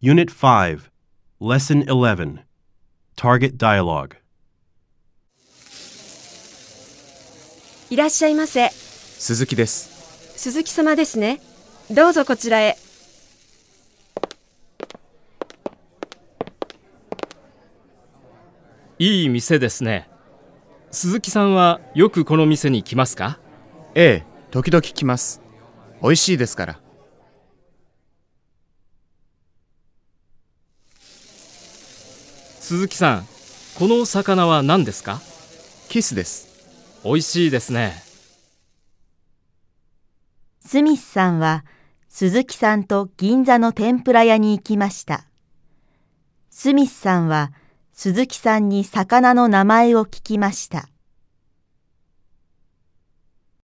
Unit 5, Lesson 11, Target Dialogue. いらっしゃいませ。 鈴木です。 鈴木様ですね。どうぞこちらへ。 いい店ですね。鈴木さんはよくこの店に来ますか？ ええ、時々来ます。美味しいですから。 鈴木さん、この魚は何ですか？ キスです。 美味しいですね。 スミスさんは鈴木さんと銀座の天ぷら屋に行きました。スミスさんは鈴木さんに魚の名前を聞きました。